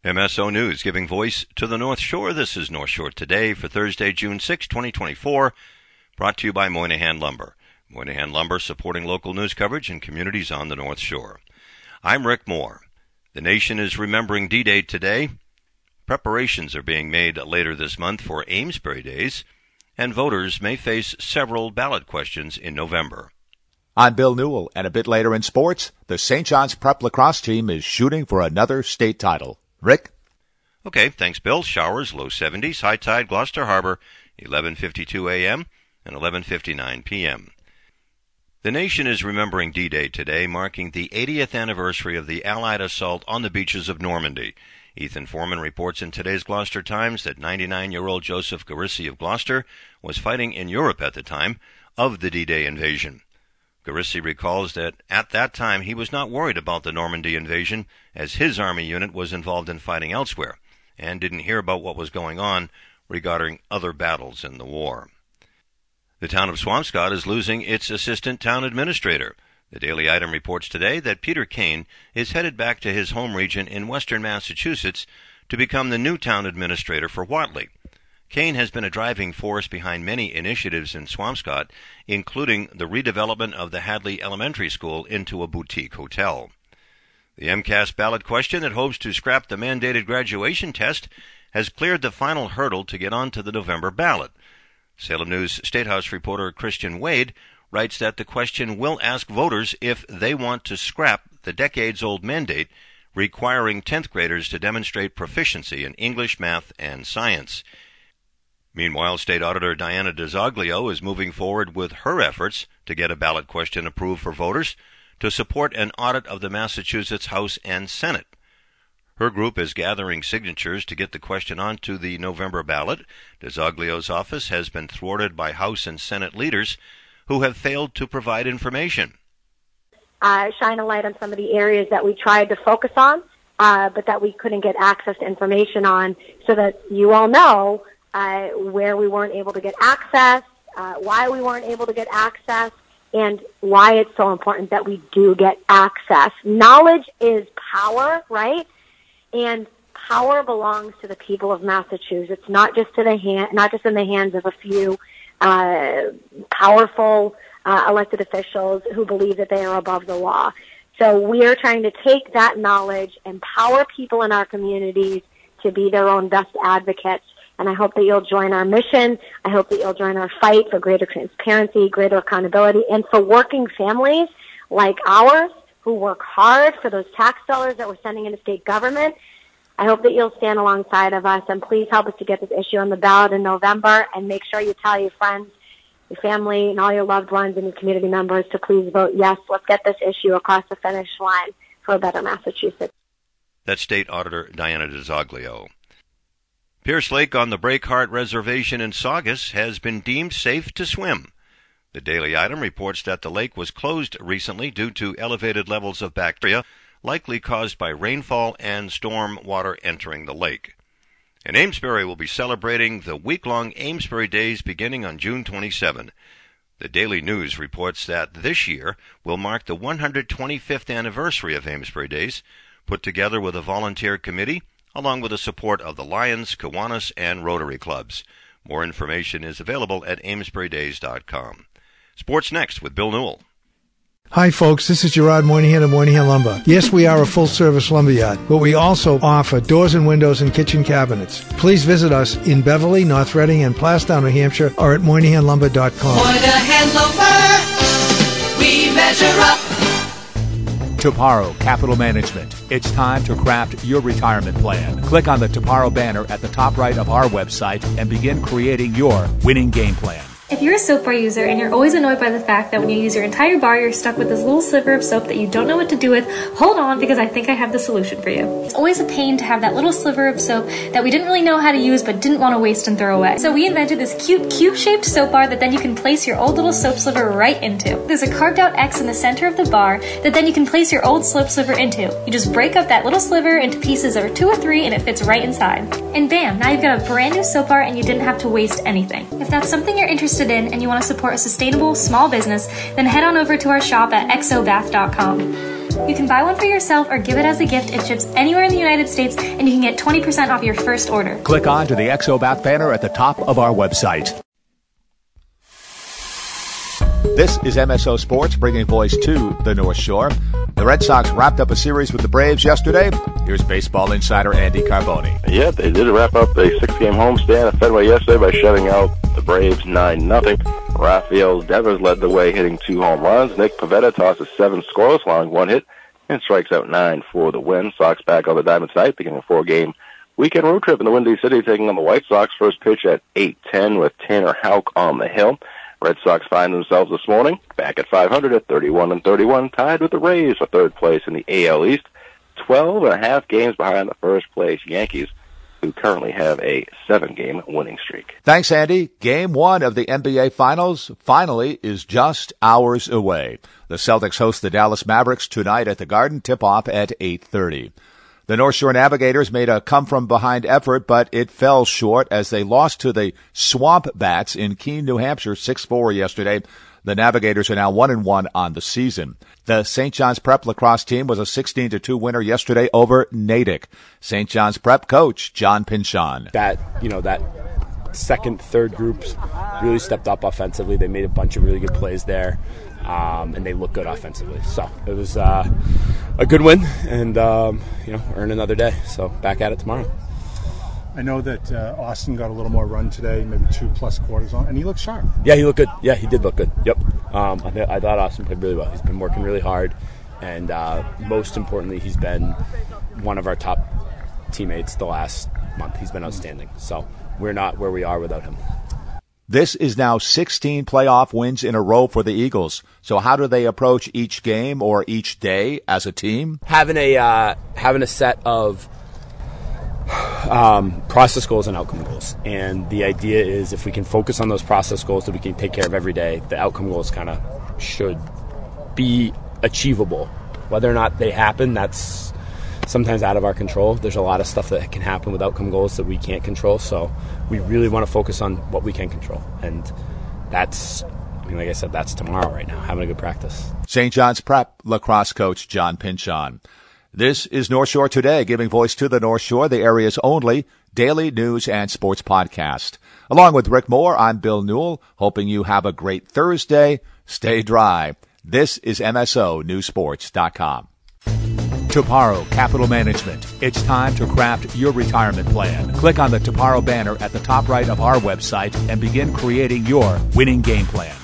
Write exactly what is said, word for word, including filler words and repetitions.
M S O News, giving voice to the North Shore. This is North Shore Today for Thursday, June sixth, twenty twenty-four, brought to you by Moynihan Lumber. Moynihan Lumber supporting local news coverage in communities on the North Shore. I'm Rick Moore. The nation is remembering D-Day today. Preparations are being made later this month for Amesbury Days, and voters may face several ballot questions in November. I'm Bill Newell, and a bit later in sports, the Saint John's Prep Lacrosse team is shooting for another state title. Rick? Okay, thanks, Bill. Showers, low seventies, high tide, Gloucester Harbor, eleven fifty-two a.m. and eleven fifty-nine p.m. The nation is remembering D-Day today, marking the eightieth anniversary of the Allied assault on the beaches of Normandy. Ethan Foreman reports in today's Gloucester Times that ninety-nine-year-old Joseph Garissi of Gloucester was fighting in Europe at the time of the D-Day invasion. Garissi recalls that at that time he was not worried about the Normandy invasion, as his army unit was involved in fighting elsewhere, and didn't hear about what was going on regarding other battles in the war. The town of Swampscott is losing its assistant town administrator. The Daily Item reports today that Peter Kane is headed back to his home region in western Massachusetts to become the new town administrator for Whately. Kane has been a driving force behind many initiatives in Swampscott, including the redevelopment of the Hadley Elementary School into a boutique hotel. The MCAS ballot question that hopes to scrap the mandated graduation test has cleared the final hurdle to get onto the November ballot. Salem News State House reporter Christian Wade writes that the question will ask voters if they want to scrap the decades-old mandate requiring tenth graders to demonstrate proficiency in English, math, and science. Meanwhile, State Auditor Diana DiZoglio is moving forward with her efforts to get a ballot question approved for voters to support an audit of the Massachusetts House and Senate. Her group is gathering signatures to get the question onto the November ballot. DiZoglio's office has been thwarted by House and Senate leaders who have failed to provide information. Uh, shine a light on some of the areas that we tried to focus on, uh, but that we couldn't get access to information on, so that you all know Uh, where we weren't able to get access, uh, why we weren't able to get access, and why it's so important that we do get access. Knowledge is power, right? And power belongs to the people of Massachusetts, not just to the hand, not just in the hands of a few uh, powerful uh, elected officials who believe that they are above the law. So we are trying to take that knowledge, empower people in our communities to be their own best advocates. And I hope that you'll join our mission. I hope that you'll join our fight for greater transparency, greater accountability, and for working families like ours who work hard for those tax dollars that we're sending into state government. I hope that you'll stand alongside of us, and please help us to get this issue on the ballot in November, and make sure you tell your friends, your family, and all your loved ones and your community members to please vote yes. Let's get this issue across the finish line for a better Massachusetts. That's State Auditor Diana DiZoglio. Pierce Lake on the Breakheart Reservation in Saugus has been deemed safe to swim. The Daily Item reports that the lake was closed recently due to elevated levels of bacteria, likely caused by rainfall and storm water entering the lake. And Amesbury will be celebrating the week-long Amesbury Days beginning on June twenty-seventh. The Daily News reports that this year will mark the one hundred twenty-fifth anniversary of Amesbury Days, put together with a volunteer committee along with the support of the Lions, Kiwanis, and Rotary Clubs. More information is available at amesbury days dot com. Sports next with Bill Newell. Hi, folks. This is Gerard Moynihan of Moynihan Lumber. Yes, we are a full-service lumberyard, but we also offer doors and windows and kitchen cabinets. Please visit us in Beverly, North Reading, and Plastown, New Hampshire, or at moynihan lumber dot com. Moynihan Lumber, we measure up. Toparo Capital Management. It's time to craft your retirement plan. Click on the Toparo banner at the top right of our website and begin creating your winning game plan. If you're a soap bar user and you're always annoyed by the fact that when you use your entire bar, you're stuck with this little sliver of soap that you don't know what to do with, hold on, because I think I have the solution for you. It's always a pain to have that little sliver of soap that we didn't really know how to use but didn't want to waste and throw away. So we invented this cute cube-shaped soap bar that then you can place your old little soap sliver right into. There's a carved out X in the center of the bar that then you can place your old soap sliver into. You just break up that little sliver into pieces of two or three and it fits right inside. And bam, now you've got a brand new soap bar and you didn't have to waste anything. If that's something you're interested in and you want to support a sustainable small business, then head on over to our shop at x o bath dot com. You can buy one for yourself or give it as a gift. It ships anywhere in the United States, and you can get twenty percent off your first order. Click on to the Exobath banner at the top of our website. This is M S O Sports, bringing voice to the North Shore. The Red Sox wrapped up a series with the Braves yesterday. Here's baseball insider Andy Carboni. Yeah, they did wrap up a six-game homestand at Fenway yesterday by shutting out the Braves nine nothing. Rafael Devers led the way, hitting two home runs. Nick Pivetta tosses seven scoreless, allowing one hit, and strikes out nine for the win. Sox back on the diamond tonight, beginning a four-game weekend road trip in the Windy City, taking on the White Sox. First pitch at eight ten with Tanner Houck on the hill. Red Sox find themselves this morning back at five hundred at thirty-one and thirty-one, tied with the Rays for third place in the A L East, twelve and a half games behind the first place Yankees, who currently have a seven-game winning streak. Thanks, Andy. Game one of the N B A Finals finally is just hours away. The Celtics host the Dallas Mavericks tonight at the Garden, tip-off at eight thirty. The North Shore Navigators made a come-from-behind effort, but it fell short as they lost to the Swamp Bats in Keene, New Hampshire, six four yesterday. The Navigators are now one and one on the season. The Saint John's Prep lacrosse team was a sixteen to two winner yesterday over Natick. Saint John's Prep coach John Pinchon. That, you know, that second, third groups really stepped up offensively. They made a bunch of really good plays there. Um, and they look good offensively. So it was uh, a good win, and um, you know, earn another day. So back at it tomorrow. I know that uh, Austin got a little more run today, maybe two plus quarters on, and he looked sharp. Yeah, he looked good. Yeah, he did look good. Yep. Um, I, th- I thought Austin played really well. He's been working really hard, and uh, most importantly, he's been one of our top teammates the last month. He's been outstanding. So we're not where we are without him. This is now sixteen playoff wins in a row for the Eagles. So how do they approach each game or each day as a team? Having a uh, having a set of um, process goals and outcome goals. And the idea is if we can focus on those process goals that we can take care of every day, the outcome goals kind of should be achievable. Whether or not they happen, that's sometimes out of our control. There's a lot of stuff that can happen with outcome goals that we can't control, so we really want to focus on what we can control, and that's, I mean, like I said, that's tomorrow right now, having a good practice. Saint John's Prep lacrosse coach John Pinchon. This is North Shore Today, giving voice to the North Shore, the area's only daily news and sports podcast. Along with Rick Moore, I'm Bill Newell, hoping you have a great Thursday. Stay dry. This is M S O News Sports dot com. Toparo Capital Management. It's time to craft your retirement plan. Click on the Toparo banner at the top right of our website and begin creating your winning game plan.